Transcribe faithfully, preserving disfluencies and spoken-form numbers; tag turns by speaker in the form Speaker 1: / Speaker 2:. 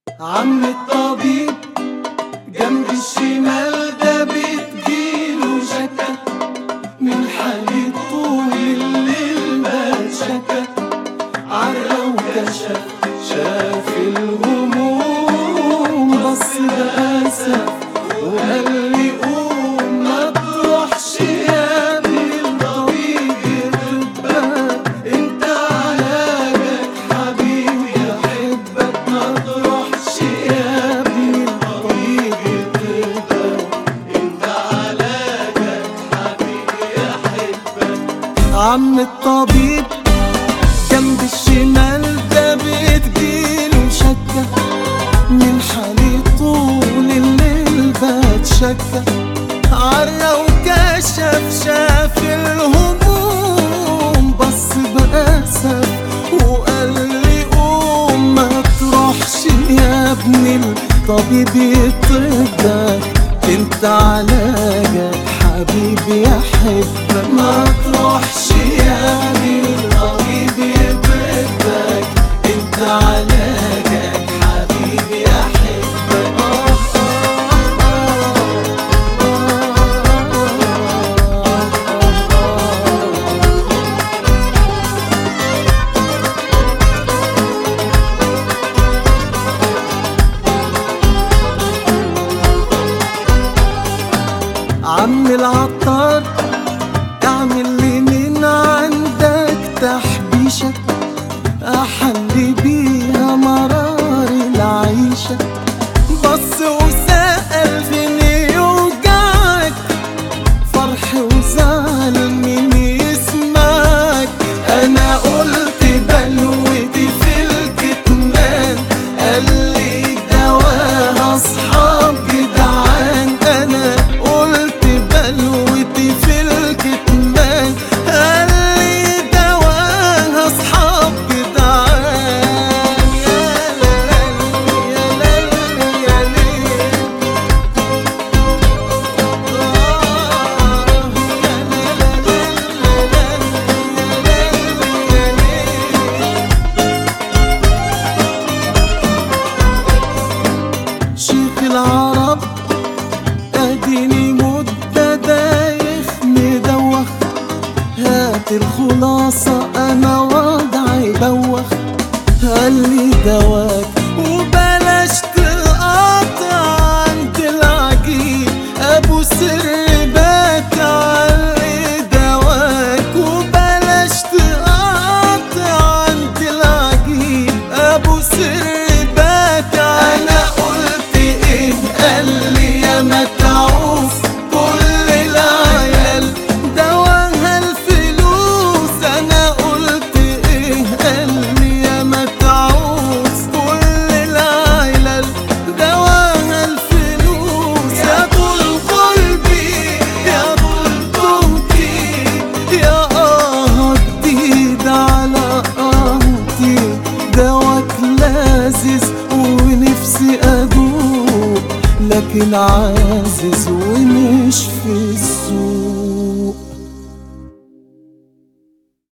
Speaker 1: عم الطبيب جنب الشمال ده بتجيله شكا من حالة طول الليل بتشكى، عرى وكشف شاف الهموم بص بأسف وقال لي قوم ما تروحش يا ابني الطبيب يطبك، انت علاجك حبيبي يحبك، ما تروحش يا ابني الطبيب يطبك، انت علاجك حبيبي يحبك. عم الطبيب جنب الشمال ده بتجيله شكة من حالي طول الليل بتشكى، عرى وكشف شاف الهموم بص بأسف وقال لي قوم ما تروحش يا ابني الطبيب يطبك، انت علاجك حبيبي يحبك، ما تروحش يا ابني الطبيب يطبك، انت علاجك حبيبي يحبك. عم العطار اعمل لي من عندك تحبيشة احلي بيها مرار العيشة، بص وسأل فين يوجعك فرح وزعل مين يسمعك، انا قلت بلوتي في الكتمان قال لي دواها اصحاب جدعان، انا قلت بلوتي في الكتمان قال لي دواها اصحاب جدعان، يا ليل يا ليل يا ليل شيخ العرب اديني مدة دايخ مدوخ، هات الخلاصة انا وضعي بوخ، قال لي دواك وبلاش تقاطع عند العجيب ابو سر بات، قال لي دواك وبلاش تقاطع عند العجيب ابو سر بات، انا قلت ايه قال لي يا متعوس كل العيال دواها الفلوس، انا قلت ايه قال لي يا متعوس كل العيال دواها الفلوس، يا طول قلبي يا طول طمتي يا اه جديد على قهوتي، دواك لازز ونفسي ادوق لكن عازز ومش في السوق.